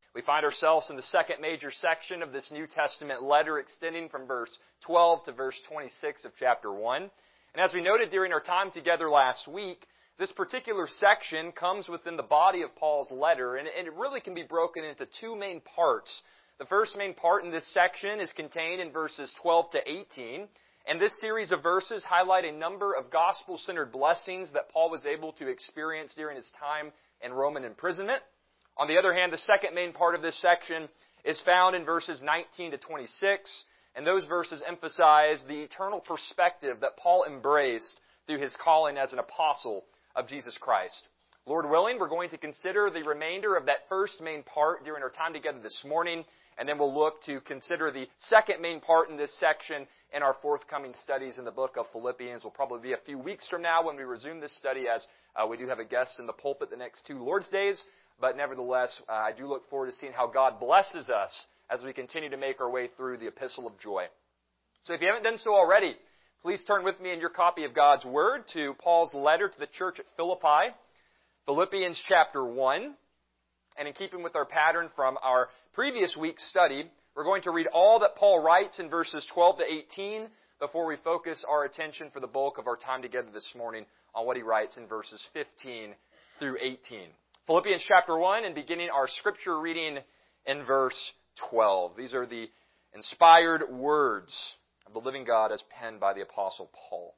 We find ourselves in the second major section of this New Testament letter, extending from verse 12 to verse 26 of chapter 1. And as we noted during our time together last week, this particular section comes within the body of Paul's letter, and it really can be broken into two main parts. The first main part in this section is contained in verses 12 to 18, and this series of verses highlight a number of gospel-centered blessings that Paul was able to experience during his time in Roman imprisonment. On the other hand, the second main part of this section is found in verses 19 to 26, and those verses emphasize the eternal perspective that Paul embraced through his calling as an apostle of Jesus Christ. Lord willing, we're going to consider the remainder of that first main part during our time together this morning, and then we'll look to consider the second main part in this section in our forthcoming studies in the book of Philippians. Will probably be a few weeks from now when we resume this study, as we do have a guest in the pulpit the next two Lord's Days. But nevertheless, I do look forward to seeing how God blesses us as we continue to make our way through the Epistle of Joy. So if you haven't done so already, please turn with me in your copy of God's Word to Paul's letter to the church at Philippi, Philippians chapter 1. And in keeping with our pattern from our previous week's study, we're going to read all that Paul writes in verses 12 to 18 before we focus our attention for the bulk of our time together this morning on what he writes in verses 15 through 18. Philippians chapter 1, and beginning our scripture reading in verse 12. These are the inspired words of the living God as penned by the Apostle Paul.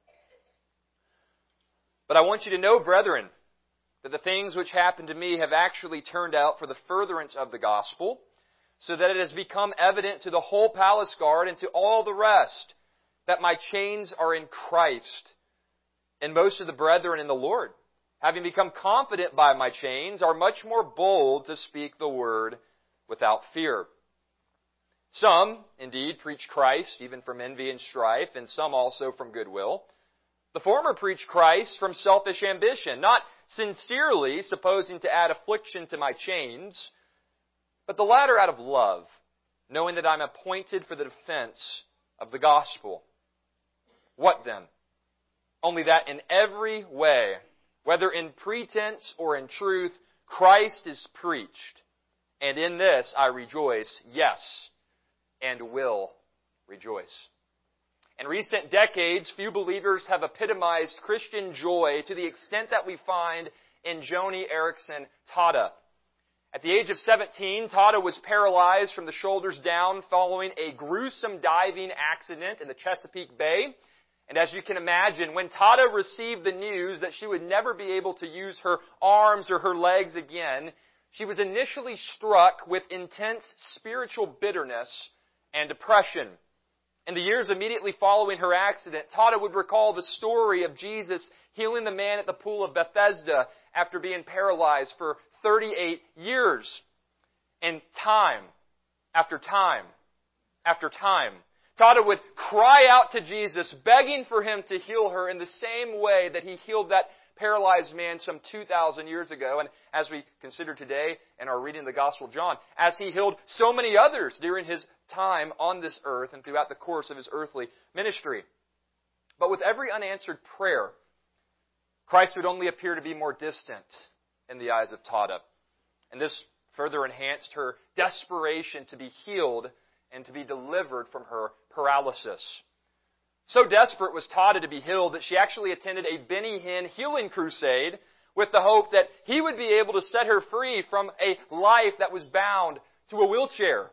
But I want you to know, brethren, that the things which happened to me have actually turned out for the furtherance of the gospel, so that it has become evident to the whole palace guard and to all the rest that my chains are in Christ. And most of the brethren in the Lord, having become confident by my chains, are much more bold to speak the word without fear. Some, indeed, preach Christ, even from envy and strife, and some also from goodwill. The former preach Christ from selfish ambition, not sincerely supposing to add affliction to my chains, but the latter out of love, knowing that I'm appointed for the defense of the gospel. What then? Only that in every way, whether in pretense or in truth, Christ is preached, and in this I rejoice, yes, and will rejoice. In recent decades, few believers have epitomized Christian joy to the extent that we find in Joni Eareckson Tada. At the age of 17, Tada was paralyzed from the shoulders down following a gruesome diving accident in the Chesapeake Bay. And as you can imagine, when Tada received the news that she would never be able to use her arms or her legs again, she was initially struck with intense spiritual bitterness and depression. In the years immediately following her accident, Tada would recall the story of Jesus healing the man at the pool of Bethesda after being paralyzed for 38 years. And time after time after time, Tada would cry out to Jesus, begging for Him to heal her in the same way that He healed that paralyzed man some 2,000 years ago. And as we consider today in our reading of the Gospel of John, as He healed so many others during His time on this earth and throughout the course of His earthly ministry. But with every unanswered prayer, Christ would only appear to be more distant in the eyes of Tada. And this further enhanced her desperation to be healed and to be delivered from her paralysis. So desperate was Tada to be healed that she actually attended a Benny Hinn healing crusade with the hope that he would be able to set her free from a life that was bound to a wheelchair.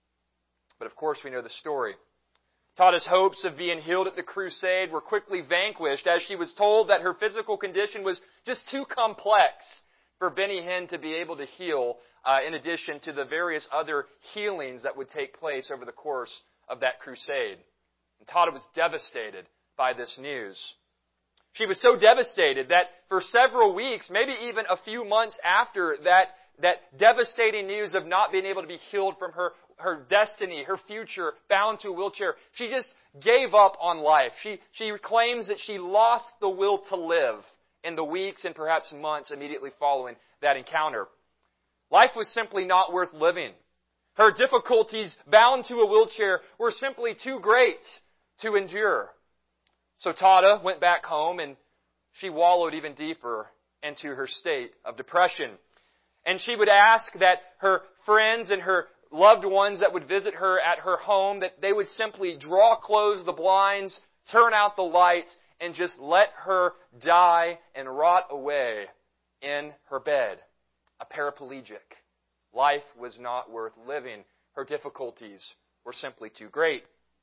But of course we know the story. Tada's hopes of being healed at the crusade were quickly vanquished as she was told that her physical condition was just too complex for Benny Hinn to be able to heal, in addition to the various other healings that would take place over the course of that crusade. And Tada was devastated by this news. She was so devastated that for several weeks, maybe even a few months after that devastating news of not being able to be healed from her destiny, her future, bound to a wheelchair, she just gave up on life. She claims that she lost the will to live in the weeks and perhaps months immediately following that encounter. Life was simply not worth living. Her difficulties bound to a wheelchair were simply too great to endure. So Tada went back home and she wallowed even deeper into her state of depression. And she would ask that her friends and her loved ones that would visit her at her home, that they would simply draw close the blinds, turn out the lights, and just let her die and rot away in her bed, a paraplegic. Life was not worth living. Her difficulties were simply too great.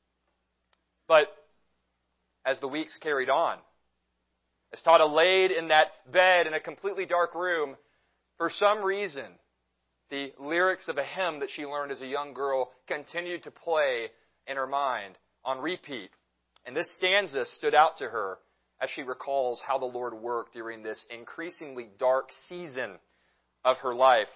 But as the weeks carried on, as Tata laid in that bed in a completely dark room, for some reason, the lyrics of a hymn that she learned as a young girl continued to play in her mind on repeat. And this stanza stood out to her as she recalls how the Lord worked during this increasingly dark season of her life.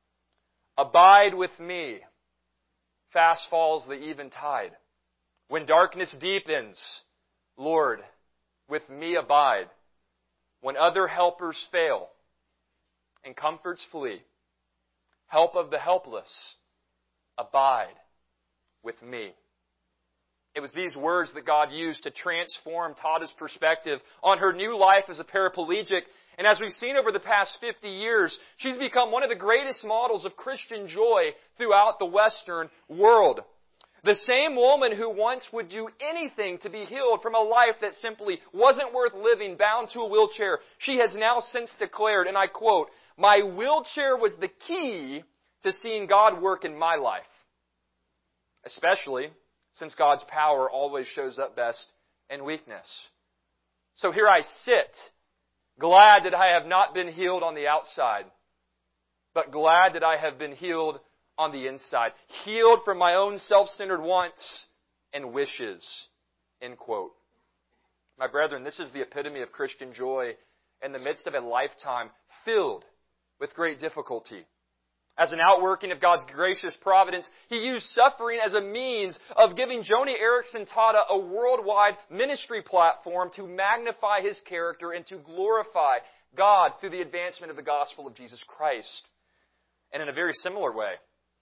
Abide with me, fast falls the eventide. When darkness deepens, Lord, with me abide. When other helpers fail and comforts flee, help of the helpless, abide with me. It was these words that God used to transform Tada's perspective on her new life as a paraplegic. And as we've seen over the past 50 years, she's become one of the greatest models of Christian joy throughout the Western world. The same woman who once would do anything to be healed from a life that simply wasn't worth living, bound to a wheelchair, she has now since declared, and I quote, "My wheelchair was the key to seeing God work in my life." Especially since God's power always shows up best in weakness. So here I sit, glad that I have not been healed on the outside, but glad that I have been healed on the inside. Healed from my own self-centered wants and wishes. End quote. My brethren, this is the epitome of Christian joy in the midst of a lifetime filled with great difficulty. As an outworking of God's gracious providence, He used suffering as a means of giving Joni Eareckson Tada a worldwide ministry platform to magnify His character and to glorify God through the advancement of the gospel of Jesus Christ. And in a very similar way,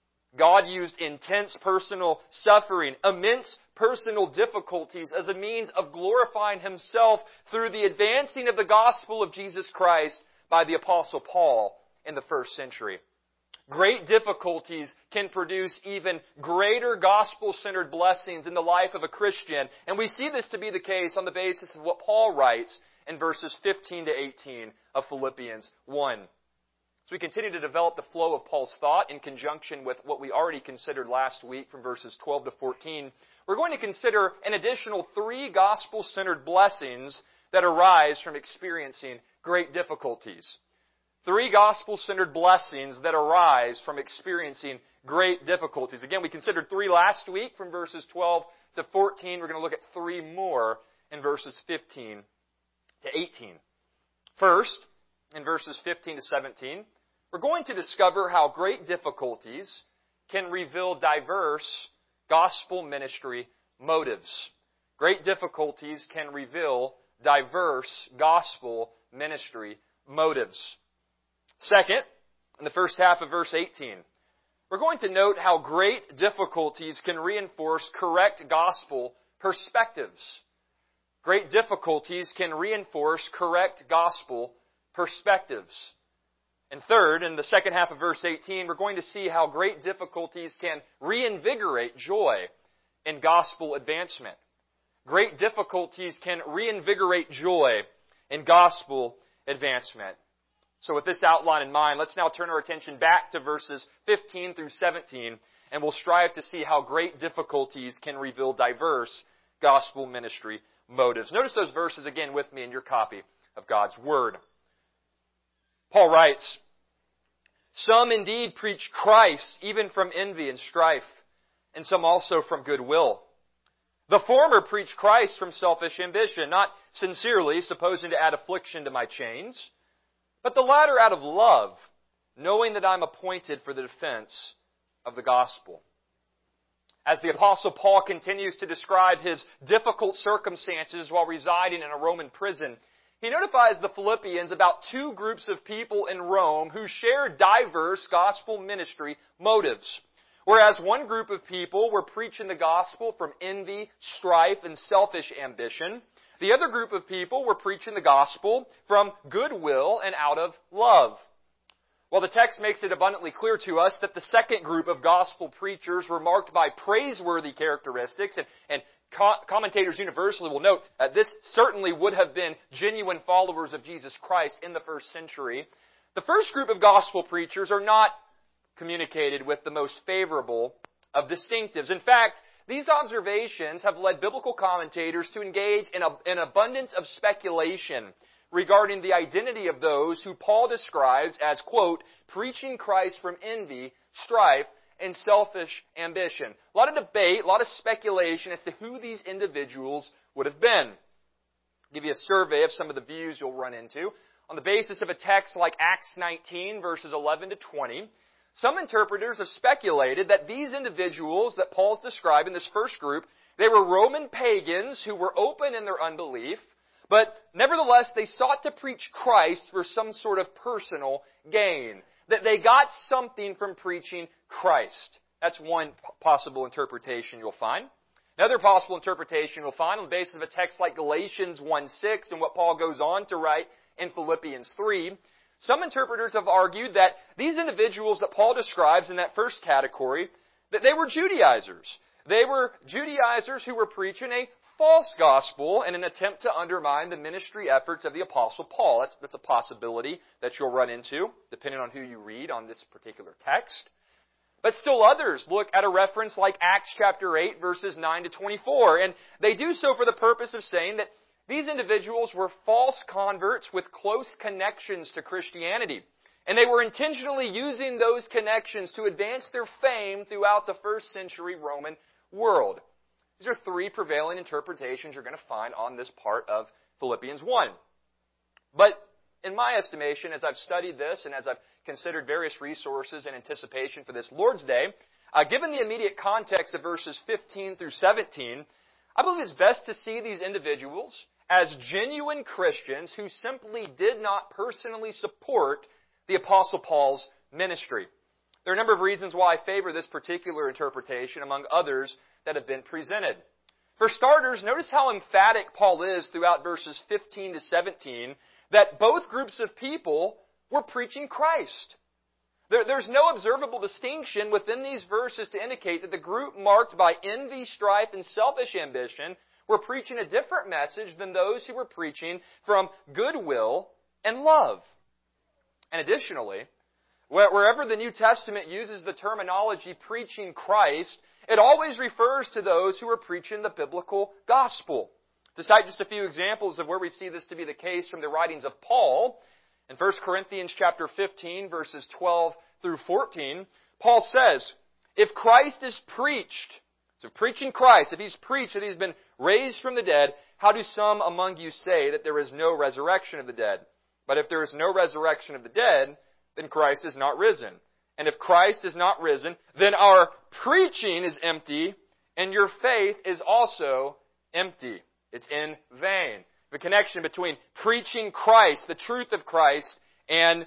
God used intense personal suffering, immense personal difficulties as a means of glorifying Himself through the advancing of the gospel of Jesus Christ by the Apostle Paul in the first century. Great difficulties can produce even greater gospel-centered blessings in the life of a Christian. And we see this to be the case on the basis of what Paul writes in verses 15 to 18 of Philippians 1. So we continue to develop the flow of Paul's thought in conjunction with what we already considered last week from verses 12 to 14. We're going to consider an additional 3 gospel-centered blessings that arise from experiencing great difficulties. 3 gospel-centered blessings that arise from experiencing great difficulties. Again, we considered 3 last week from verses 12 to 14. We're going to look at 3 more in verses 15 to 18. First, in verses 15 to 17, we're going to discover how great difficulties can reveal diverse gospel ministry motives. Great difficulties can reveal diverse gospel ministry motives. Second, in the first half of verse 18, we're going to note how great difficulties can reinforce correct gospel perspectives. Great difficulties can reinforce correct gospel perspectives. And third, in the second half of verse 18, we're going to see how great difficulties can reinvigorate joy in gospel advancement. Great difficulties can reinvigorate joy in gospel advancement. So with this outline in mind, let's now turn our attention back to verses 15 through 17, and we'll strive to see how great difficulties can reveal diverse gospel ministry motives. Notice those verses again with me in your copy of God's Word. Paul writes, "Some indeed preach Christ even from envy and strife, and some also from goodwill. The former preach Christ from selfish ambition, not sincerely, supposing to add affliction to my chains, but the latter out of love, knowing that I'm appointed for the defense of the gospel." As the Apostle Paul continues to describe his difficult circumstances while residing in a Roman prison, he notifies the Philippians about 2 groups of people in Rome who share diverse gospel ministry motives. Whereas one group of people were preaching the gospel from envy, strife, and selfish ambition, the other group of people were preaching the gospel from goodwill and out of love. Well, the text makes it abundantly clear to us that the second group of gospel preachers were marked by praiseworthy characteristics, and commentators universally will note this certainly would have been genuine followers of Jesus Christ in the first century. The first group of gospel preachers are not communicated with the most favorable of distinctives. In fact, these observations have led biblical commentators to engage in an abundance of speculation regarding the identity of those who Paul describes as, quote, preaching Christ from envy, strife, and selfish ambition. A lot of debate, a lot of speculation as to who these individuals would have been. I'll give you a survey of some of the views you'll run into. On the basis of a text like Acts 19, verses 11 to 20, some interpreters have speculated that these individuals that Paul's described in this first group, they were Roman pagans who were open in their unbelief, but nevertheless they sought to preach Christ for some sort of personal gain. That they got something from preaching Christ. That's one possible interpretation you'll find. Another possible interpretation you'll find on the basis of a text like Galatians 1:6 and what Paul goes on to write in Philippians 3. Some interpreters have argued that these individuals that Paul describes in that first category, that they were Judaizers. They were Judaizers who were preaching a false gospel in an attempt to undermine the ministry efforts of the Apostle Paul. That's a possibility that you'll run into, depending on who you read on this particular text. But still others look at a reference like Acts chapter 8, verses 9 to 24, and they do so for the purpose of saying that these individuals were false converts with close connections to Christianity. And they were intentionally using those connections to advance their fame throughout the first century Roman world. These are three prevailing interpretations you're going to find on this part of Philippians 1. But in my estimation, as I've studied this and as I've considered various resources in anticipation for this Lord's Day, given the immediate context of verses 15 through 17, I believe it's best to see these individuals as genuine Christians who simply did not personally support the Apostle Paul's ministry. There are a number of reasons why I favor this particular interpretation, among others that have been presented. For starters, notice how emphatic Paul is throughout verses 15 to 17 that both groups of people were preaching Christ. There's no observable distinction within these verses to indicate that the group marked by envy, strife, and selfish ambition were preaching a different message than those who were preaching from goodwill and love. And additionally, wherever the New Testament uses the terminology preaching Christ, it always refers to those who are preaching the biblical gospel. To cite just a few examples of where we see this to be the case from the writings of Paul, in 1 Corinthians chapter 15, verses 12 through 14, Paul says, if Christ is preached, so preaching Christ, if He's preached that He's been raised from the dead, how do some among you say that there is no resurrection of the dead? But if there is no resurrection of the dead, then Christ is not risen. And if Christ is not risen, then our preaching is empty, and your faith is also empty. It's in vain. The connection between preaching Christ, the truth of Christ, and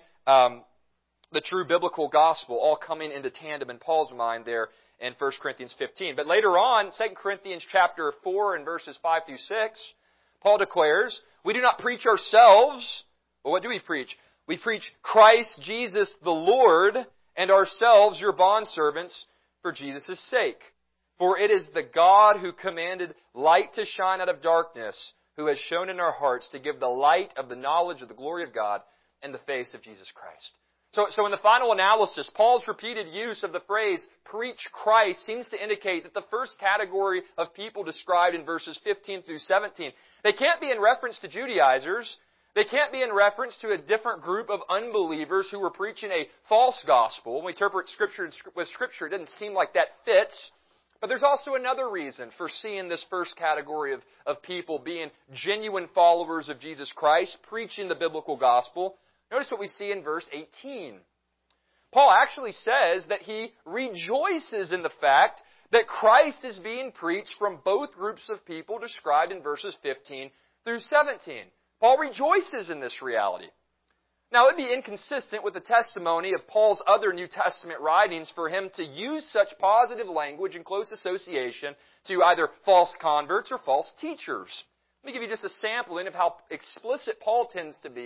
the true biblical gospel, all coming into tandem in Paul's mind there in 1 Corinthians 15. But later on, 2 Corinthians chapter 4 and verses 5 through 6, Paul declares, we do not preach ourselves. Well, what do we preach? We preach Christ Jesus the Lord, and ourselves your bondservants for Jesus' sake. For it is the God who commanded light to shine out of darkness, who has shown in our hearts to give the light of the knowledge of the glory of God in the face of Jesus Christ. So in the final analysis, Paul's repeated use of the phrase, preach Christ, seems to indicate that the first category of people described in verses 15 through 17, they can't be in reference to Judaizers. They can't be in reference to a different group of unbelievers who were preaching a false gospel. When we interpret Scripture with Scripture, it doesn't seem like that fits. But there's also another reason for seeing this first category of people being genuine followers of Jesus Christ, preaching the biblical gospel. Notice what we see in verse 18. Paul actually says that he rejoices in the fact that Christ is being preached from both groups of people described in verses 15 through 17. Paul rejoices in this reality. Now, it would be inconsistent with the testimony of Paul's other New Testament writings for him to use such positive language in close association to either false converts or false teachers. Let me give you just a sampling of how explicit Paul tends to be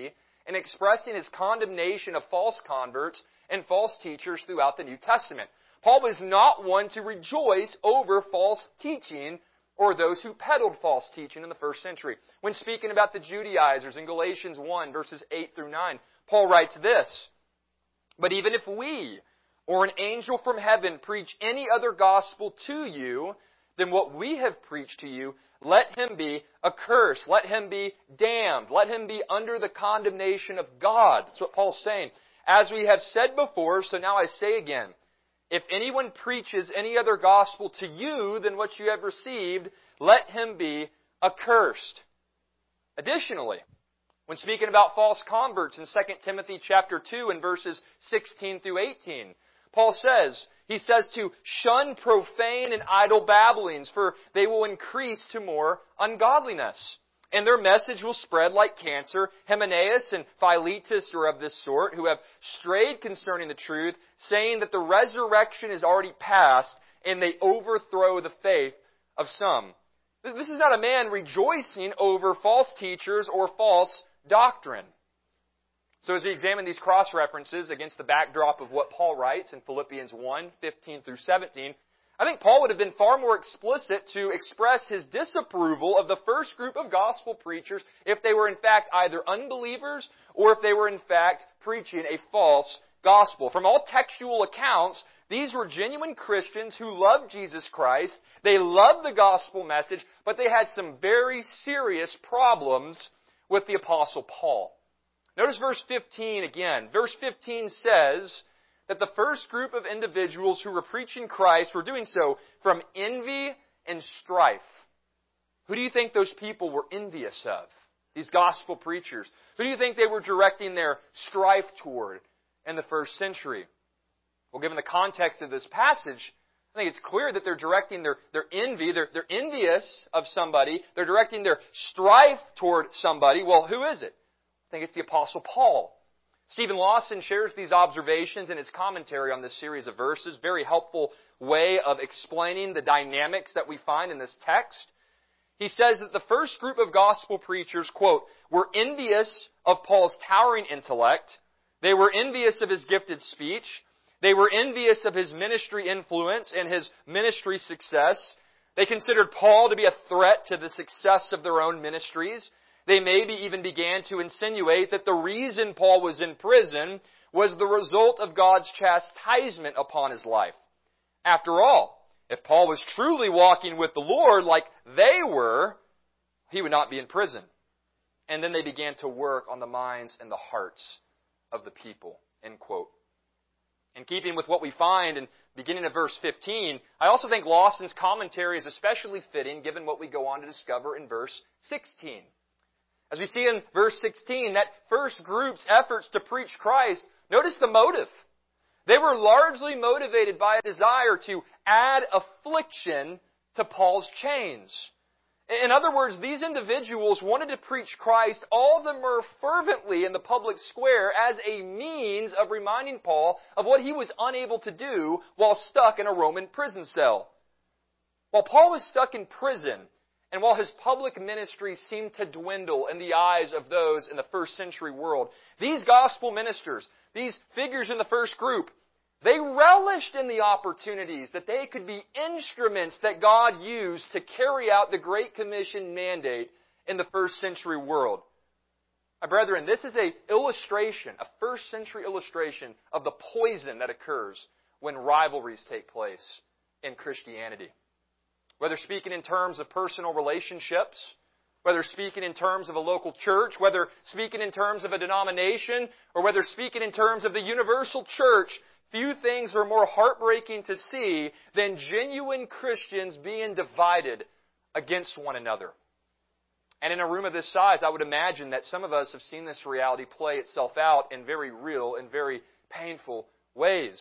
in expressing his condemnation of false converts and false teachers throughout the New Testament. Paul was not one to rejoice over false teaching or those who peddled false teaching in the first century. When speaking about the Judaizers in Galatians 1, verses 8 through 9, Paul writes this, "But even if we or an angel from heaven preach any other gospel to you than what we have preached to you, let him be accursed, let him be damned, let him be under the condemnation of God." That's what Paul's saying. "As we have said before, so now I say again, if anyone preaches any other gospel to you than what you have received, let him be accursed." Additionally, when speaking about false converts in 2 Timothy chapter 2 and verses 16 through 18, Paul says, he says to shun profane and idle babblings, for they will increase to more ungodliness. And their message will spread like cancer. Hymenaeus and Philetus are of this sort, who have strayed concerning the truth, saying that the resurrection is already past, and they overthrow the faith of some. This is not a man rejoicing over false teachers or false doctrine. So as we examine these cross-references against the backdrop of what Paul writes in Philippians 1, 15 through 17, I think Paul would have been far more explicit to express his disapproval of the first group of gospel preachers if they were in fact either unbelievers or if they were in fact preaching a false gospel. From all textual accounts, these were genuine Christians who loved Jesus Christ. They loved the gospel message, but they had some very serious problems with the Apostle Paul. Notice verse 15 again. Verse 15 says that the first group of individuals who were preaching Christ were doing so from envy and strife. Who do you think those people were envious of? These gospel preachers. Who do you think they were directing their strife toward in the first century? Well, given the context of this passage, I think it's clear that they're directing their envy, they're envious of somebody, they're directing their strife toward somebody. Well, who is it? I think it's the Apostle Paul. Stephen Lawson shares these observations in his commentary on this series of verses. Very helpful way of explaining the dynamics that we find in this text. He says that the first group of gospel preachers, quote, were envious of Paul's towering intellect. They were envious of his gifted speech. They were envious of his ministry influence and his ministry success. They considered Paul to be a threat to the success of their own ministries. They maybe even began to insinuate that the reason Paul was in prison was the result of God's chastisement upon his life. After all, if Paul was truly walking with the Lord like they were, he would not be in prison. And then they began to work on the minds and the hearts of the people. End quote. In keeping with what we find in beginning of verse 15, I also think Lawson's commentary is especially fitting given what we go on to discover in verse 16. As we see in verse 16, that first group's efforts to preach Christ, notice the motive. They were largely motivated by a desire to add affliction to Paul's chains. In other words, these individuals wanted to preach Christ all the more fervently in the public square as a means of reminding Paul of what he was unable to do while stuck in a Roman prison cell. While Paul was stuck in prison, and while his public ministry seemed to dwindle in the eyes of those in the first century world, these gospel ministers, these figures in the first group, they relished in the opportunities that they could be instruments that God used to carry out the Great Commission mandate in the first century world. My brethren, this is an illustration, a first century illustration of the poison that occurs when rivalries take place in Christianity. Whether speaking in terms of personal relationships, whether speaking in terms of a local church, whether speaking in terms of a denomination, or whether speaking in terms of the universal church, few things are more heartbreaking to see than genuine Christians being divided against one another. And in a room of this size, I would imagine that some of us have seen this reality play itself out in very real and very painful ways.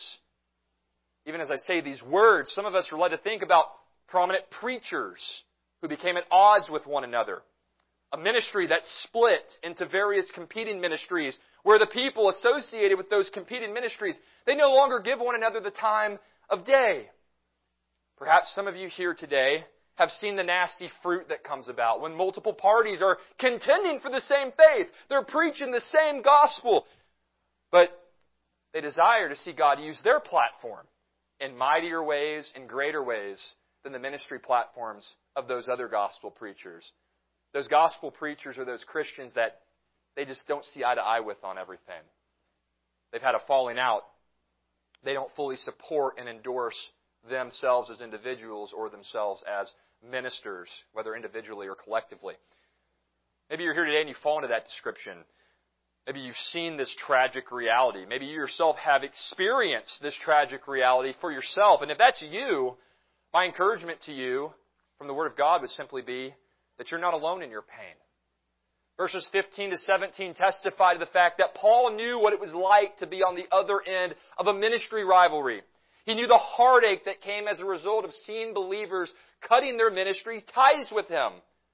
Even as I say these words, some of us are led to think about prominent preachers who became at odds with one another. A ministry that split into various competing ministries where the people associated with those competing ministries, they no longer give one another the time of day. Perhaps some of you here today have seen the nasty fruit that comes about. When multiple parties are contending for the same faith, they're preaching the same gospel, but they desire to see God use their platform in mightier ways, in greater ways than the ministry platforms of those other gospel preachers. Those gospel preachers are those Christians that they just don't see eye to eye with on everything. They've had a falling out. They don't fully support and endorse themselves as individuals or themselves as ministers, whether individually or collectively. Maybe you're here today and you fall into that description. Maybe you've seen this tragic reality. Maybe you yourself have experienced this tragic reality for yourself. And if that's you, my encouragement to you from the Word of God would simply be that you're not alone in your pain. Verses 15 to 17 testify to the fact that Paul knew what it was like to be on the other end of a ministry rivalry. He knew the heartache that came as a result of seeing believers cutting their ministry ties with him.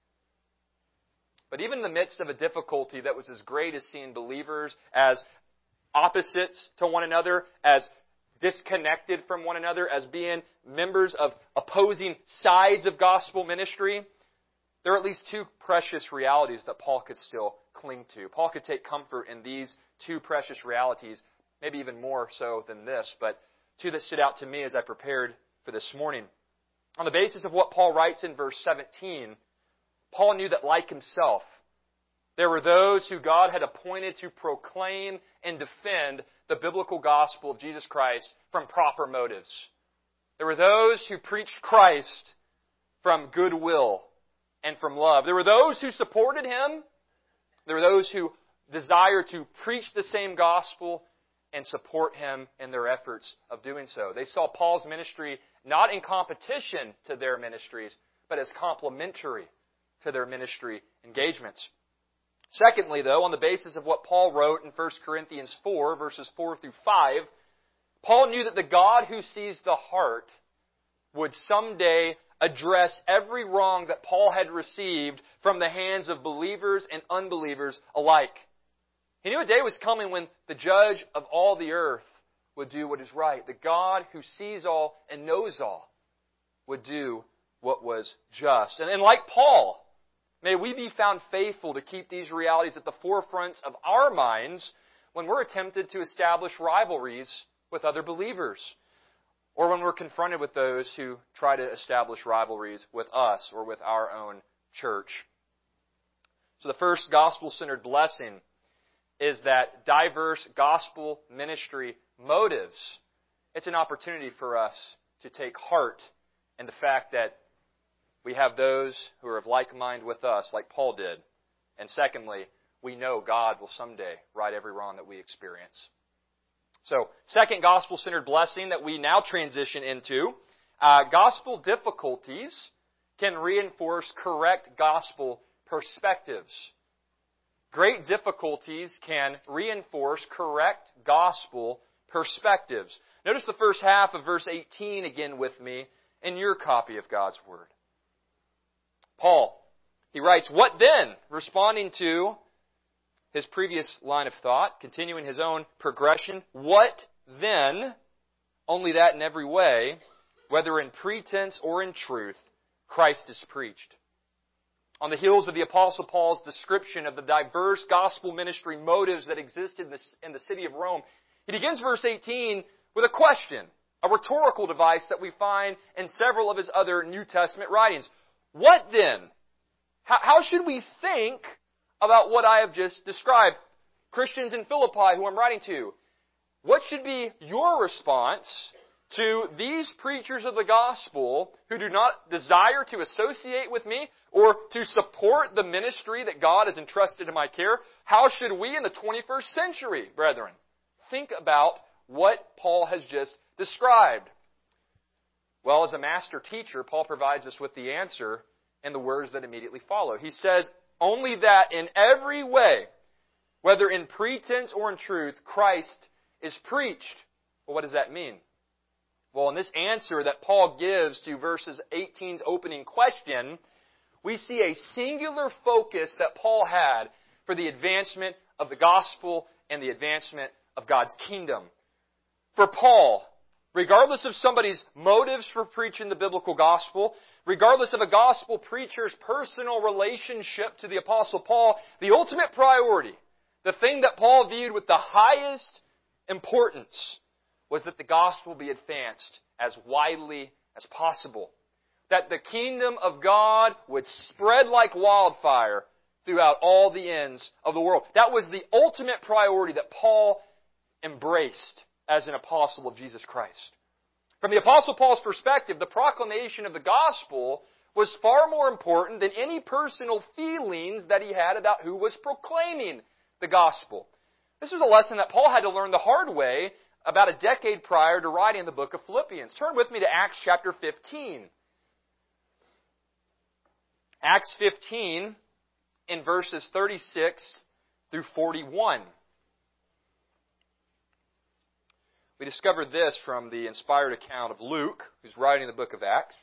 But even in the midst of a difficulty that was as great as seeing believers as opposites to one another, as disconnected from one another, as being members of opposing sides of gospel ministry, there are at least two precious realities that Paul could still cling to. Paul could take comfort in these two precious realities, maybe even more so than this, but two that stood out to me as I prepared for this morning. On the basis of what Paul writes in verse 17, Paul knew that, like himself, there were those who God had appointed to proclaim and defend the biblical gospel of Jesus Christ from proper motives. There were those who preached Christ from goodwill and from love. There were those who supported him. There were those who desired to preach the same gospel and support him in their efforts of doing so. They saw Paul's ministry not in competition to their ministries, but as complementary to their ministry engagements. Secondly, though, on the basis of what Paul wrote in 1 Corinthians 4, verses 4 through 5, Paul knew that the God who sees the heart would someday address every wrong that Paul had received from the hands of believers and unbelievers alike. He knew a day was coming when the judge of all the earth would do what is right. The God who sees all and knows all would do what was just. And like Paul, may we be found faithful to keep these realities at the forefront of our minds when we're tempted to establish rivalries with other believers, or when we're confronted with those who try to establish rivalries with us or with our own church. So the first gospel-centered blessing is that diverse gospel ministry motives. It's an opportunity for us to take heart in the fact that we have those who are of like mind with us, like Paul did. And secondly, we know God will someday right every wrong that we experience. So, second gospel-centered blessing that we now transition into, gospel difficulties can reinforce correct gospel perspectives. Great difficulties can reinforce correct gospel perspectives. Notice the first half of verse 18 again with me in your copy of God's Word. Paul, he writes, "What then?" Responding to his previous line of thought, continuing his own progression. "What then?" Only that in every way, whether in pretense or in truth, Christ is preached. On the heels of the Apostle Paul's description of the diverse gospel ministry motives that existed in the city of Rome, he begins verse 18 with a question, a rhetorical device that we find in several of his other New Testament writings. What then? How should we think about what I have just described? Christians in Philippi who I'm writing to, what should be your response to these preachers of the gospel who do not desire to associate with me or to support the ministry that God has entrusted in my care? How should we in the 21st century, brethren, think about what Paul has just described? Well, as a master teacher, Paul provides us with the answer in the words that immediately follow. He says, "Only that in every way, whether in pretense or in truth, Christ is preached." Well, what does that mean? Well, in this answer that Paul gives to verses 18's opening question, we see a singular focus that Paul had for the advancement of the gospel and the advancement of God's kingdom. For Paul, regardless of somebody's motives for preaching the biblical gospel, regardless of a gospel preacher's personal relationship to the Apostle Paul, the ultimate priority, the thing that Paul viewed with the highest importance, was that the gospel be advanced as widely as possible. That the kingdom of God would spread like wildfire throughout all the ends of the world. That was the ultimate priority that Paul embraced as an apostle of Jesus Christ. From the Apostle Paul's perspective, the proclamation of the gospel was far more important than any personal feelings that he had about who was proclaiming the gospel. This was a lesson that Paul had to learn the hard way about a decade prior to writing the book of Philippians. Turn with me to Acts chapter 15. Acts 15 in verses 36 through 41. We discovered this from the inspired account of Luke, who's writing the book of Acts.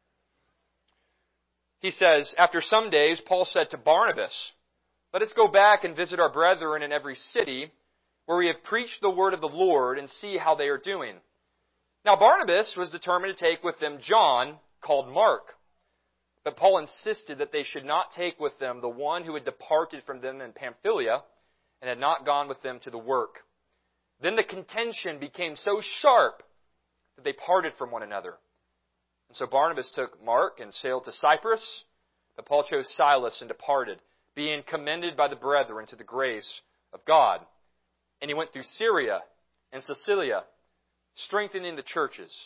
He says, "After some days, Paul said to Barnabas, 'Let us go back and visit our brethren in every city where we have preached the word of the Lord and see how they are doing.' Now Barnabas was determined to take with them John, called Mark. But Paul insisted that they should not take with them the one who had departed from them in Pamphylia and had not gone with them to the work. Then the contention became so sharp that they parted from one another. And so Barnabas took Mark and sailed to Cyprus, but Paul chose Silas and departed, being commended by the brethren to the grace of God. And he went through Syria and Cilicia, strengthening the churches."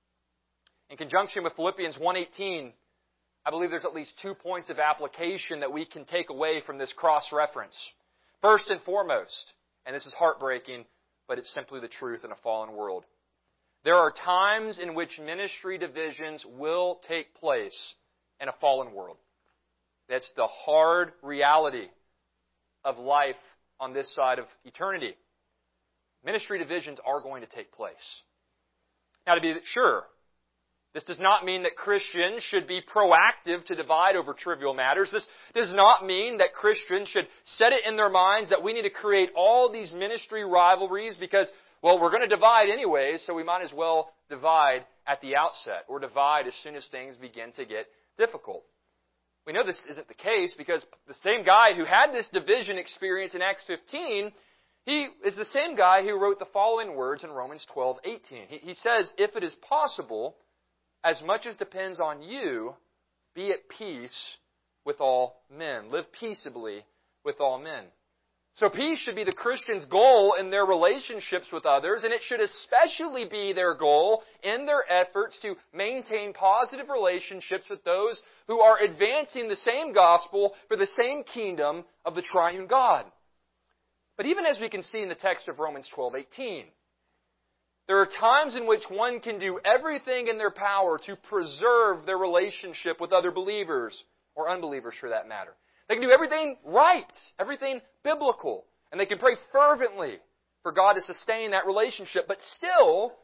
In conjunction with Philippians 1:18, I believe there's at least 2 points of application that we can take away from this cross-reference. First and foremost, and this is heartbreaking, but it's simply the truth in a fallen world. There are times in which ministry divisions will take place in a fallen world. That's the hard reality of life on this side of eternity. Ministry divisions are going to take place. Now, to be sure, this does not mean that Christians should be proactive to divide over trivial matters. This does not mean that Christians should set it in their minds that we need to create all these ministry rivalries because, well, we're going to divide anyway, so we might as well divide at the outset or divide as soon as things begin to get difficult. We know this isn't the case because the same guy who had this division experience in Acts 15, he is the same guy who wrote the following words in Romans 12:18. He says, "If it is possible, as much as depends on you, be at peace with all men." Live peaceably with all men. So peace should be the Christian's goal in their relationships with others, and it should especially be their goal in their efforts to maintain positive relationships with those who are advancing the same gospel for the same kingdom of the triune God. But even as we can see in the text of Romans 12:18, there are times in which one can do everything in their power to preserve their relationship with other believers, or unbelievers for that matter. They can do everything right, everything biblical, and they can pray fervently for God to sustain that relationship. But still,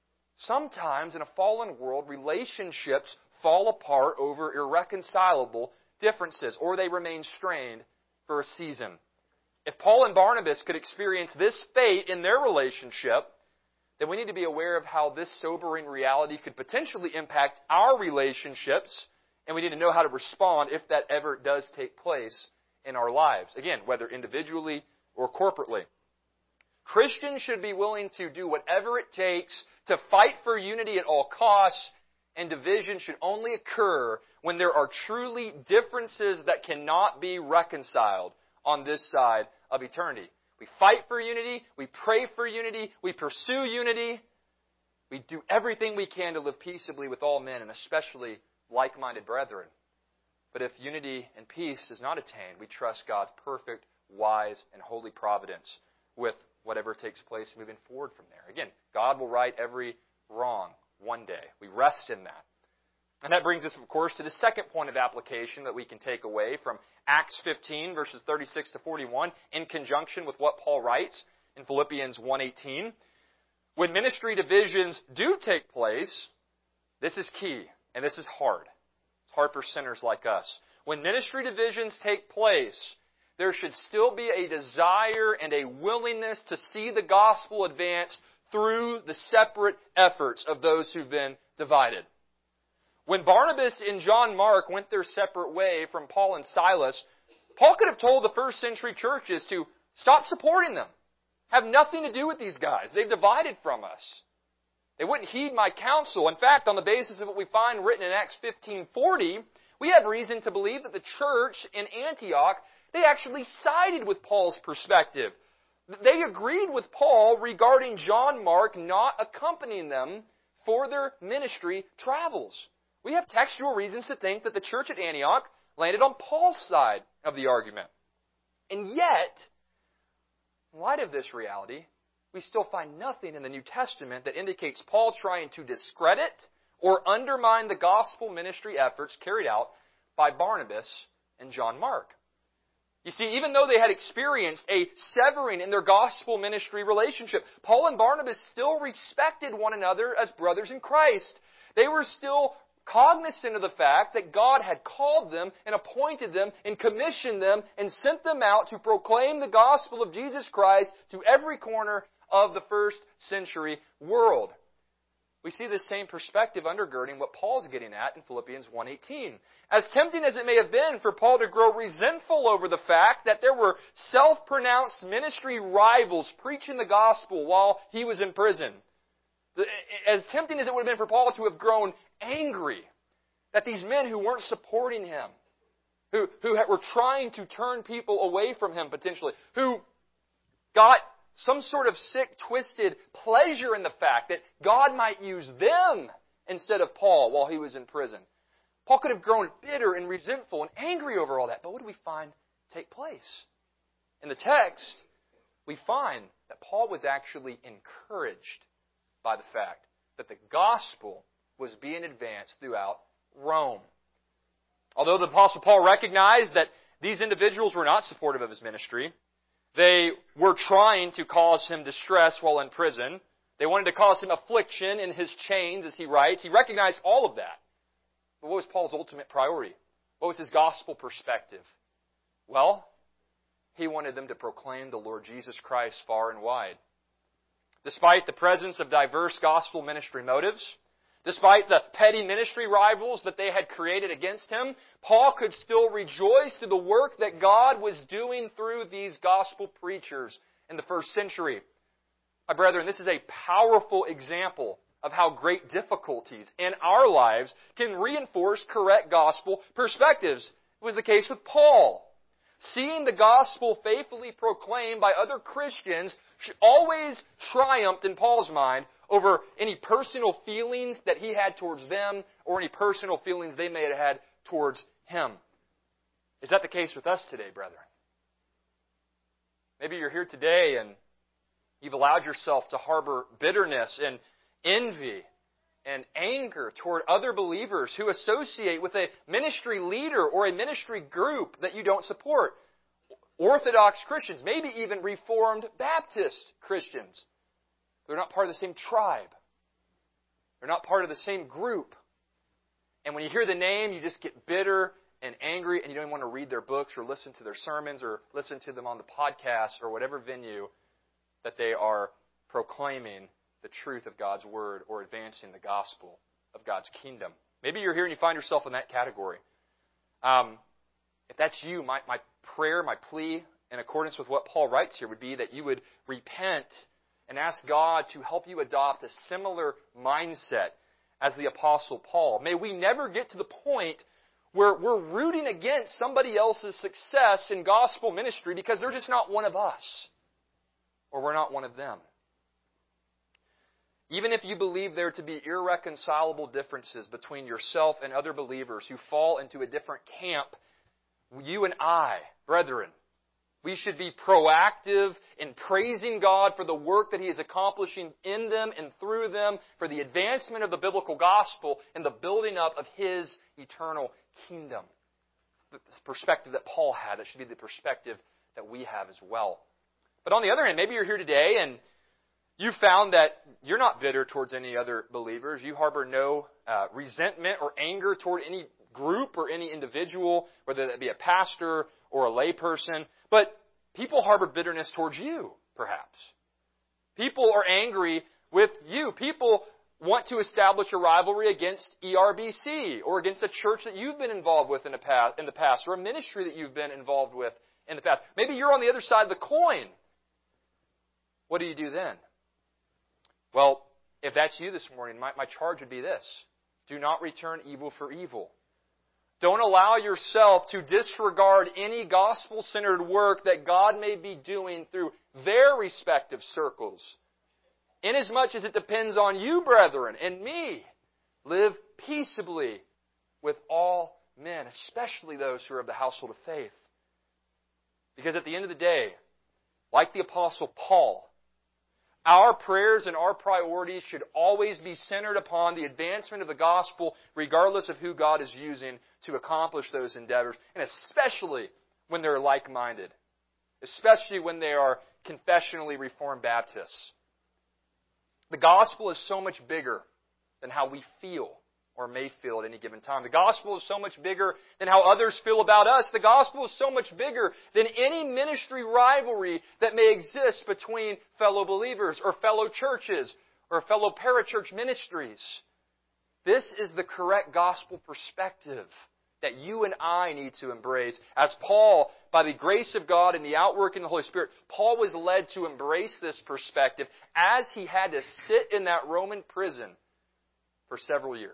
sometimes in a fallen world, relationships fall apart over irreconcilable differences, or they remain strained for a season. If Paul and Barnabas could experience this fate in their relationship, then we need to be aware of how this sobering reality could potentially impact our relationships, and we need to know how to respond if that ever does take place in our lives. Again, whether individually or corporately. Christians should be willing to do whatever it takes to fight for unity at all costs, and division should only occur when there are truly differences that cannot be reconciled on this side of eternity. We fight for unity, we pray for unity, we pursue unity. We do everything we can to live peaceably with all men, and especially like-minded brethren. But if unity and peace is not attained, we trust God's perfect, wise, and holy providence with whatever takes place moving forward from there. Again, God will right every wrong one day. We rest in that. And that brings us, of course, to the second point of application that we can take away from Acts 15, verses 36 to 41, in conjunction with what Paul writes in Philippians 1:18. When ministry divisions do take place, this is key, and this is hard. It's hard for sinners like us. When ministry divisions take place, there should still be a desire and a willingness to see the gospel advance through the separate efforts of those who've been divided. When Barnabas and John Mark went their separate way from Paul and Silas, Paul could have told the first century churches to stop supporting them. Have nothing to do with these guys. They've divided from us. They wouldn't heed my counsel. In fact, on the basis of what we find written in Acts 15:40, we have reason to believe that the church in Antioch, they actually sided with Paul's perspective. They agreed with Paul regarding John Mark not accompanying them for their ministry travels. We have textual reasons to think that the church at Antioch landed on Paul's side of the argument. And yet, in light of this reality, we still find nothing in the New Testament that indicates Paul trying to discredit or undermine the gospel ministry efforts carried out by Barnabas and John Mark. You see, even though they had experienced a severing in their gospel ministry relationship, Paul and Barnabas still respected one another as brothers in Christ. They were still cognizant of the fact that God had called them and appointed them and commissioned them and sent them out to proclaim the gospel of Jesus Christ to every corner of the first century world. We see this same perspective undergirding what Paul's getting at in Philippians 1:18. As tempting as it may have been for Paul to grow resentful over the fact that there were self-pronounced ministry rivals preaching the gospel while he was in prison, as tempting as it would have been for Paul to have grown angry that these men who weren't supporting him, who were trying to turn people away from him potentially, who got some sort of sick, twisted pleasure in the fact that God might use them instead of Paul while he was in prison. Paul could have grown bitter and resentful and angry over all that. But what do we find take place? In the text, we find that Paul was actually encouraged by the fact that the gospel was being advanced throughout Rome. Although the Apostle Paul recognized that these individuals were not supportive of his ministry, they were trying to cause him distress while in prison. They wanted to cause him affliction in his chains, as he writes. He recognized all of that. But what was Paul's ultimate priority? What was his gospel perspective? Well, he wanted them to proclaim the Lord Jesus Christ far and wide. Despite the presence of diverse gospel ministry motives, despite the petty ministry rivals that they had created against him, Paul could still rejoice through the work that God was doing through these gospel preachers in the first century. My brethren, this is a powerful example of how great difficulties in our lives can reinforce correct gospel perspectives. It was the case with Paul. Seeing the gospel faithfully proclaimed by other Christians always triumphed in Paul's mind over any personal feelings that he had towards them or any personal feelings they may have had towards him. Is that the case with us today, brethren? Maybe you're here today and you've allowed yourself to harbor bitterness and envy and anger toward other believers who associate with a ministry leader or a ministry group that you don't support. Orthodox Christians, maybe even Reformed Baptist Christians. They're not part of the same tribe. They're not part of the same group. And when you hear the name, you just get bitter and angry, and you don't even want to read their books or listen to their sermons or listen to them on the podcast or whatever venue that they are proclaiming the truth of God's Word or advancing the gospel of God's kingdom. Maybe you're here and you find yourself in that category. If that's you, my prayer, my plea, in accordance with what Paul writes here, would be that you would repent and ask God to help you adopt a similar mindset as the Apostle Paul. May we never get to the point where we're rooting against somebody else's success in gospel ministry because they're just not one of us or we're not one of them. Even if you believe there to be irreconcilable differences between yourself and other believers who fall into a different camp, you and I, brethren, we should be proactive in praising God for the work that He is accomplishing in them and through them for the advancement of the biblical gospel and the building up of His eternal kingdom. The perspective that Paul had, that should be the perspective that we have as well. But on the other hand, maybe you're here today and you found that you're not bitter towards any other believers. You harbor no resentment or anger toward any group or any individual, whether that be a pastor or a layperson. But people harbor bitterness towards you, perhaps. People are angry with you. People want to establish a rivalry against ERBC or against a church that you've been involved with in the past, or a ministry that you've been involved with in the past. Maybe you're on the other side of the coin. What do you do then? Well, if that's you this morning, my charge would be this. Do not return evil for evil. Don't allow yourself to disregard any gospel-centered work that God may be doing through their respective circles. Inasmuch as it depends on you, brethren, and me, live peaceably with all men, especially those who are of the household of faith. Because at the end of the day, like the Apostle Paul, our prayers and our priorities should always be centered upon the advancement of the gospel, regardless of who God is using to accomplish those endeavors, and especially when they're like-minded, especially when they are confessionally Reformed Baptists. The gospel is so much bigger than how we feel or may feel at any given time. The gospel is so much bigger than how others feel about us. The gospel is so much bigger than any ministry rivalry that may exist between fellow believers or fellow churches or fellow parachurch ministries. This is the correct gospel perspective that you and I need to embrace. As Paul, by the grace of God and the outworking of the Holy Spirit, Paul was led to embrace this perspective as he had to sit in that Roman prison for several years.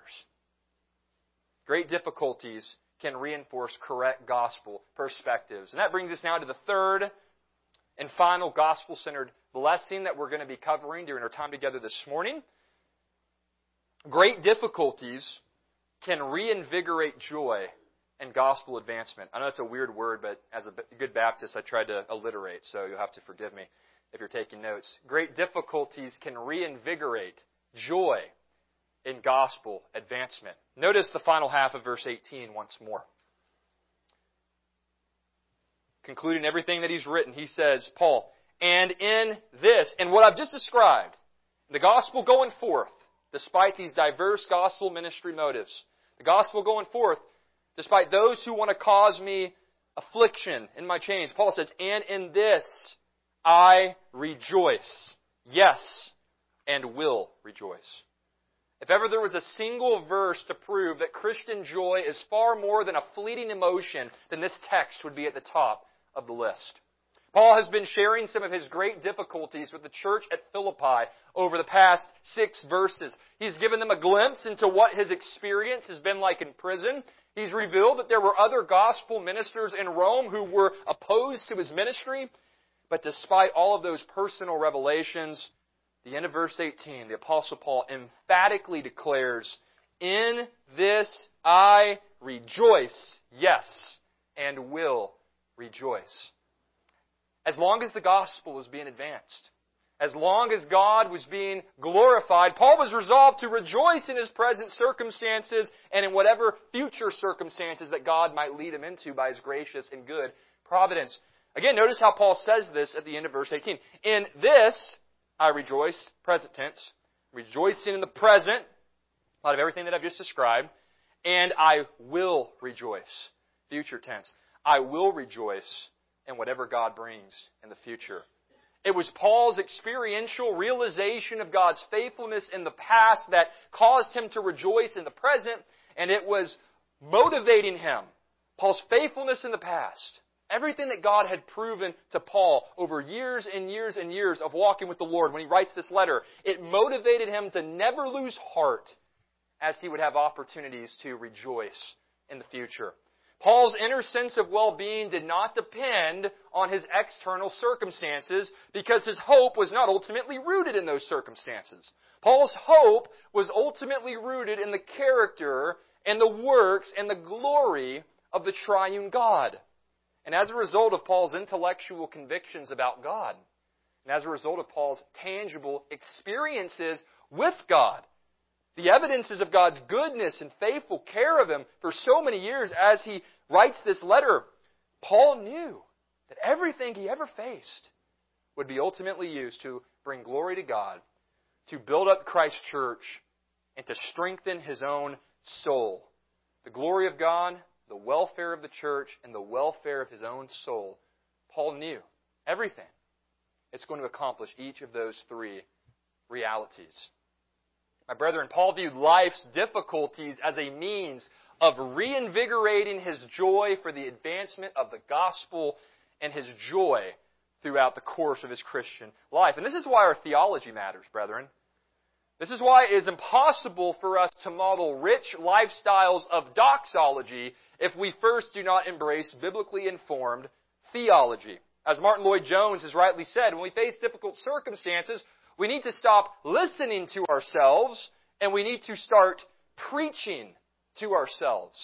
Great difficulties can reinforce correct gospel perspectives. And that brings us now to the third and final gospel-centered blessing that we're going to be covering during our time together this morning. Great difficulties can reinvigorate joy and gospel advancement. I know it's a weird word, but as a good Baptist, I tried to alliterate, so you'll have to forgive me if you're taking notes. Great difficulties can reinvigorate joy in gospel advancement. Notice the final half of verse 18 once more. Concluding everything that he's written, he says, Paul, and in this, and what I've just described, the gospel going forth, despite these diverse gospel ministry motives, the gospel going forth, despite those who want to cause me affliction in my chains, Paul says, and in this I rejoice. Yes, and will rejoice. If ever there was a single verse to prove that Christian joy is far more than a fleeting emotion, then this text would be at the top of the list. Paul has been sharing some of his great difficulties with the church at Philippi over the past 6 verses. He's given them a glimpse into what his experience has been like in prison. He's revealed that there were other gospel ministers in Rome who were opposed to his ministry. But despite all of those personal revelations, the end of verse 18, the Apostle Paul emphatically declares, in this I rejoice, yes, and will rejoice. As long as the gospel was being advanced, as long as God was being glorified, Paul was resolved to rejoice in his present circumstances and in whatever future circumstances that God might lead him into by His gracious and good providence. Again, notice how Paul says this at the end of verse 18. In this I rejoice, present tense, rejoicing in the present, out of everything that I've just described, and I will rejoice, future tense. I will rejoice in whatever God brings in the future. It was Paul's experiential realization of God's faithfulness in the past that caused him to rejoice in the present, and it was motivating him. Paul's faithfulness in the past. Everything that God had proven to Paul over years and years and years of walking with the Lord when he writes this letter, it motivated him to never lose heart as he would have opportunities to rejoice in the future. Paul's inner sense of well-being did not depend on his external circumstances because his hope was not ultimately rooted in those circumstances. Paul's hope was ultimately rooted in the character and the works and the glory of the triune God. And as a result of Paul's intellectual convictions about God, and as a result of Paul's tangible experiences with God, the evidences of God's goodness and faithful care of him for so many years as he writes this letter, Paul knew that everything he ever faced would be ultimately used to bring glory to God, to build up Christ's church, and to strengthen his own soul. The glory of God, the welfare of the church, and the welfare of his own soul. Paul knew everything. It's going to accomplish each of those three realities. My brethren, Paul viewed life's difficulties as a means of reinvigorating his joy for the advancement of the gospel and his joy throughout the course of his Christian life. And this is why our theology matters, brethren. This is why it is impossible for us to model rich lifestyles of doxology if we first do not embrace biblically informed theology. As Martin Lloyd-Jones has rightly said, when we face difficult circumstances, we need to stop listening to ourselves and we need to start preaching to ourselves.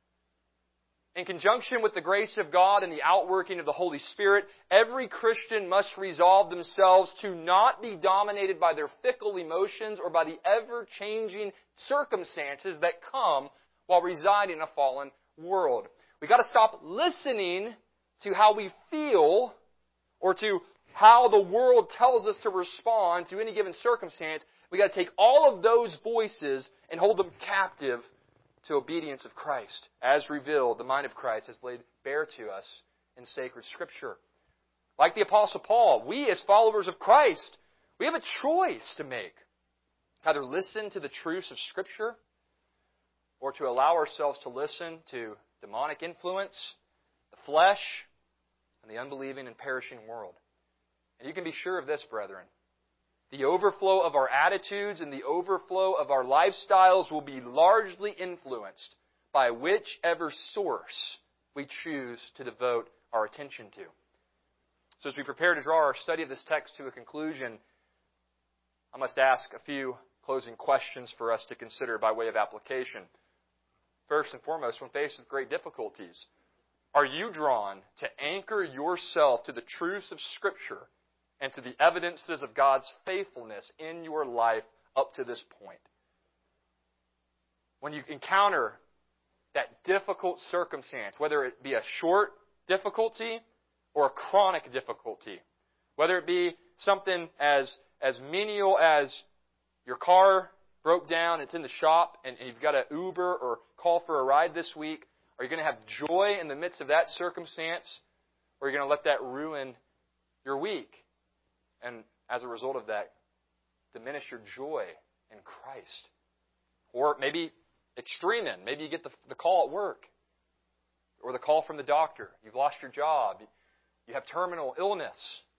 In conjunction with the grace of God and the outworking of the Holy Spirit, every Christian must resolve themselves to not be dominated by their fickle emotions or by the ever-changing circumstances that come while residing in a fallen world. We've got to stop listening to how we feel or to how the world tells us to respond to any given circumstance. We've got to take all of those voices and hold them captive to obedience of Christ. As revealed, the mind of Christ has laid bare to us in sacred Scripture. Like the Apostle Paul, we as followers of Christ, we have a choice to make. Either listen to the truths of Scripture or to allow ourselves to listen to demonic influence, the flesh, and the unbelieving and perishing world. And you can be sure of this, brethren. The overflow of our attitudes and the overflow of our lifestyles will be largely influenced by whichever source we choose to devote our attention to. So as we prepare to draw our study of this text to a conclusion, I must ask a few closing questions for us to consider by way of application. First and foremost, when faced with great difficulties, are you drawn to anchor yourself to the truths of Scripture and to the evidences of God's faithfulness in your life up to this point? When you encounter that difficult circumstance, whether it be a short difficulty or a chronic difficulty, whether it be something as menial as your car broke down, it's in the shop, and you've got to Uber or call for a ride this week, are you going to have joy in the midst of that circumstance, or are you going to let that ruin your week? And as a result of that, diminish your joy in Christ. Or maybe extreme end. Maybe you get the call at work or the call from the doctor. You've lost your job. You have terminal illness.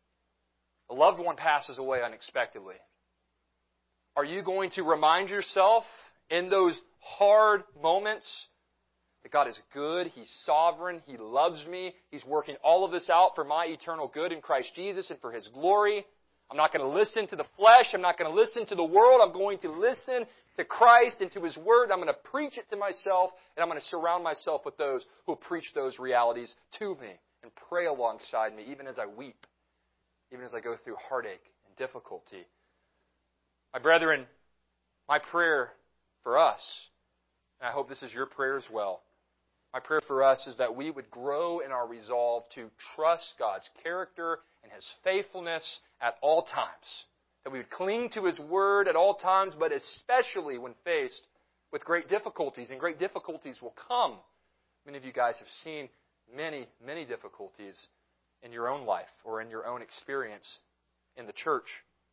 A loved one passes away unexpectedly. Are you going to remind yourself in those hard moments that God is good, He's sovereign, He loves me, He's working all of this out for my eternal good in Christ Jesus and for His glory? I'm not going to listen to the flesh. I'm not going to listen to the world. I'm going to listen to Christ and to His Word. I'm going to preach it to myself, and I'm going to surround myself with those who will preach those realities to me and pray alongside me, even as I weep, even as I go through heartache and difficulty. My brethren, my prayer for us, and I hope this is your prayer as well, my prayer for us is that we would grow in our resolve to trust God's character and His faithfulness at all times. That we would cling to His Word at all times, but especially when faced with great difficulties. And great difficulties will come. Many of you guys have seen many, many difficulties in your own life or in your own experience in the church.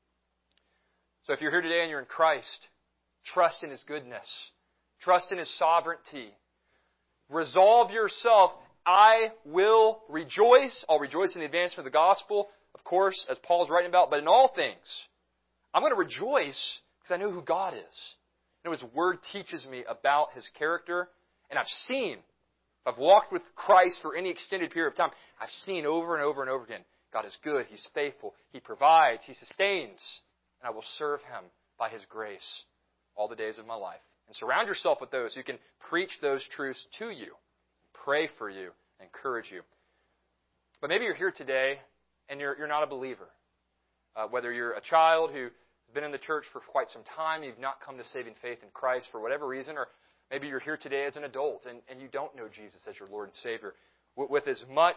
So if you're here today and you're in Christ, trust in His goodness. Trust in His sovereignty. Resolve yourself, I will rejoice. I'll rejoice in the advancement of the gospel, of course, as Paul's writing about, but in all things, I'm going to rejoice because I know who God is. I know His Word teaches me about His character, and I've walked with Christ for any extended period of time, I've seen over and over and over again, God is good, He's faithful, He provides, He sustains, and I will serve Him by His grace all the days of my life. And surround yourself with those who can preach those truths to you, pray for you, encourage you. But maybe you're here today and you're not a believer. Whether you're a child who's been in the church for quite some time, you've not come to saving faith in Christ for whatever reason, or maybe you're here today as an adult and you don't know Jesus as your Lord and Savior. With as much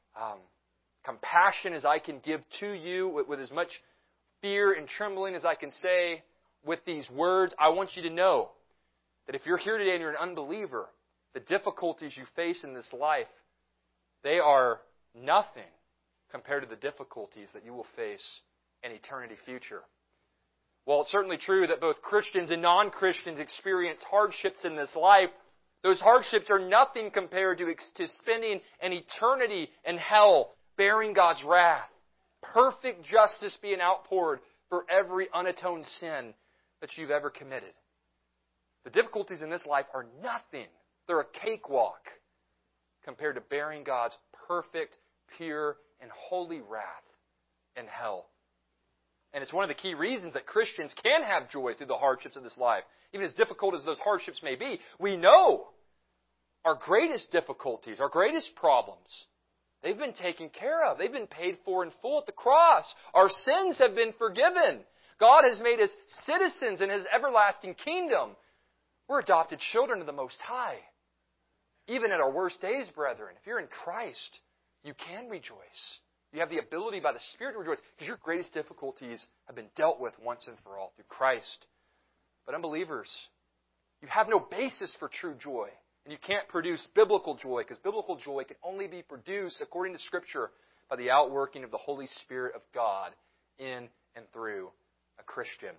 compassion as I can give to you, with as much fear and trembling as I can say with these words, I want you to know that if you're here today and you're an unbeliever, the difficulties you face in this life, they are nothing compared to the difficulties that you will face in eternity future. While it's certainly true that both Christians and non-Christians experience hardships in this life, those hardships are nothing compared to spending an eternity in hell bearing God's wrath. Perfect justice being outpoured for every unatoned sin that you've ever committed. The difficulties in this life are nothing. They're a cakewalk compared to bearing God's perfect, pure, and holy wrath in hell. And it's one of the key reasons that Christians can have joy through the hardships of this life. Even as difficult as those hardships may be, we know our greatest difficulties, our greatest problems, they've been taken care of. They've been paid for in full at the cross. Our sins have been forgiven. God has made us citizens in His everlasting kingdom. We're adopted children of the Most High. Even at our worst days, brethren, if you're in Christ, you can rejoice. You have the ability by the Spirit to rejoice because your greatest difficulties have been dealt with once and for all through Christ. But unbelievers, you have no basis for true joy. And you can't produce biblical joy because biblical joy can only be produced, according to Scripture, by the outworking of the Holy Spirit of God in and through a Christian.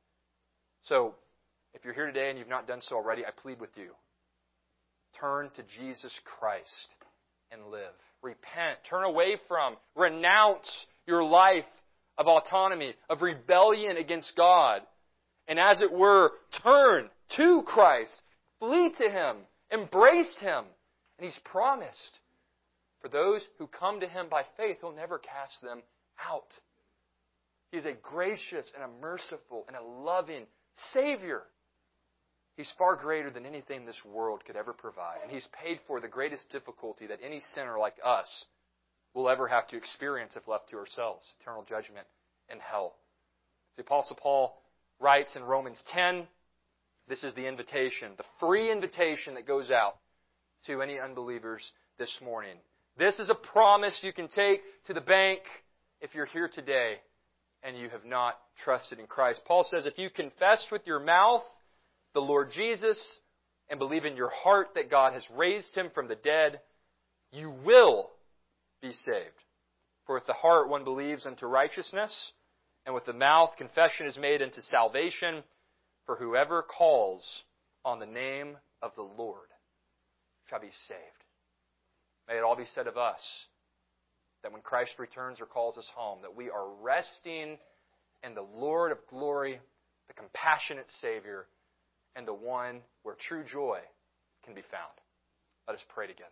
So, if you're here today and you've not done so already, I plead with you. Turn to Jesus Christ and live. Repent. Turn away from, renounce your life of autonomy, of rebellion against God. And as it were, turn to Christ. Flee to Him. Embrace Him. And He's promised, for those who come to Him by faith, He'll never cast them out. He is a gracious and a merciful and a loving Savior. He's far greater than anything this world could ever provide. And He's paid for the greatest difficulty that any sinner like us will ever have to experience if left to ourselves. Eternal judgment in hell. As the Apostle Paul writes in Romans 10, this is the invitation, the free invitation that goes out to any unbelievers this morning. This is a promise you can take to the bank if you're here today and you have not trusted in Christ. Paul says, if you confess with your mouth the Lord Jesus and believe in your heart that God has raised Him from the dead, you will be saved. For with the heart one believes unto righteousness, and with the mouth confession is made unto salvation. For whoever calls on the name of the Lord shall be saved. May it all be said of us that when Christ returns or calls us home, that we are resting in the Lord of glory, the compassionate Savior, and the one where true joy can be found. Let us pray together.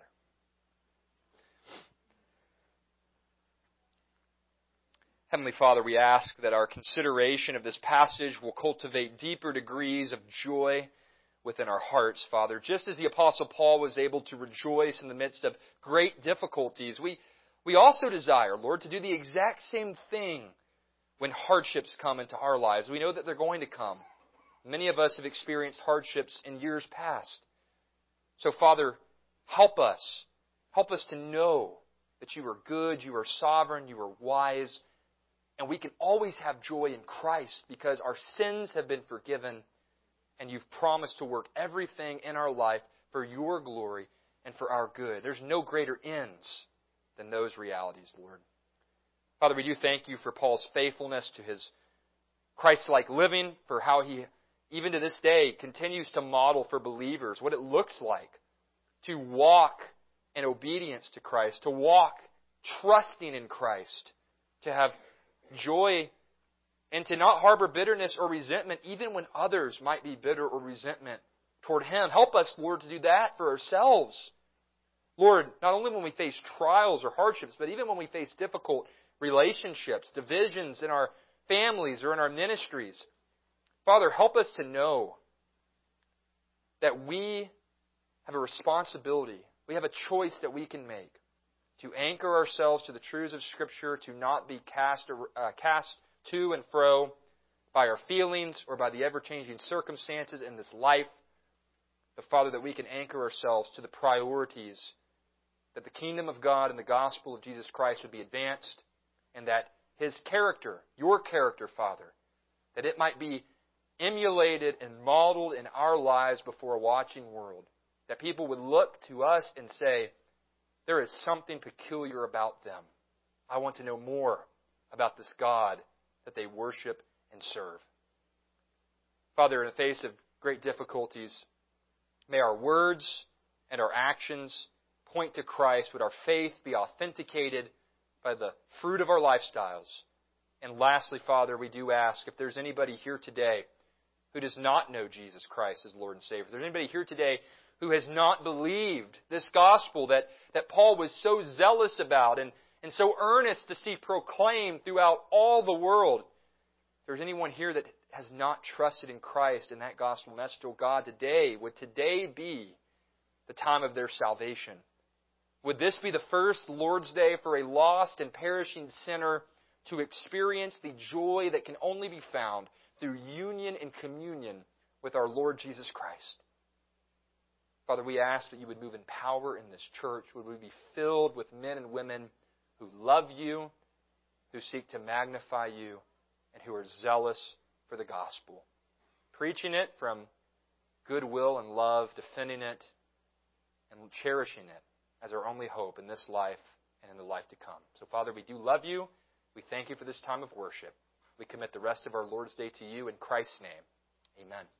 Heavenly Father, we ask that our consideration of this passage will cultivate deeper degrees of joy within our hearts, Father. Just as the Apostle Paul was able to rejoice in the midst of great difficulties, we also desire, Lord, to do the exact same thing when hardships come into our lives. We know that they're going to come. Many of us have experienced hardships in years past. So, Father, help us. Help us to know that You are good, You are sovereign, You are wise, and we can always have joy in Christ because our sins have been forgiven and You've promised to work everything in our life for Your glory and for our good. There's no greater ends than those realities, Lord. Father, we do thank You for Paul's faithfulness to his Christ-like living, for how he, even to this day, continues to model for believers what it looks like to walk in obedience to Christ, to walk trusting in Christ, to have joy and to not harbor bitterness or resentment even when others might be bitter or resentment toward Him. Help us, Lord, to do that for ourselves. Lord, not only when we face trials or hardships, but even when we face difficult relationships, divisions in our families or in our ministries. Father, help us to know that we have a responsibility. We have a choice that we can make to anchor ourselves to the truths of Scripture, to not be cast to and fro by our feelings or by the ever-changing circumstances in this life. But, Father, that we can anchor ourselves to the priorities, that the kingdom of God and the gospel of Jesus Christ would be advanced, and that His character, Your character, Father, that it might be emulated and modeled in our lives before a watching world. That people would look to us and say, there is something peculiar about them. I want to know more about this God that they worship and serve. Father, in the face of great difficulties, may our words and our actions point to Christ. Would our faith be authenticated by the fruit of our lifestyles? And lastly, Father, we do ask if there's anybody here today who does not know Jesus Christ as Lord and Savior, if there's anybody here today who has not believed this gospel that Paul was so zealous about and so earnest to see proclaimed throughout all the world, if there's anyone here that has not trusted in Christ and that gospel message, oh God, would today be the time of their salvation? Would this be the first Lord's Day for a lost and perishing sinner to experience the joy that can only be found through union and communion with our Lord Jesus Christ? Father, we ask that you would move in power in this church. Would we be filled with men and women who love you, who seek to magnify you, and who are zealous for the gospel, preaching it from goodwill and love, defending it and cherishing it as our only hope in this life and in the life to come. So, Father, we do love you. We thank you for this time of worship. We commit the rest of our Lord's Day to you in Christ's name. Amen.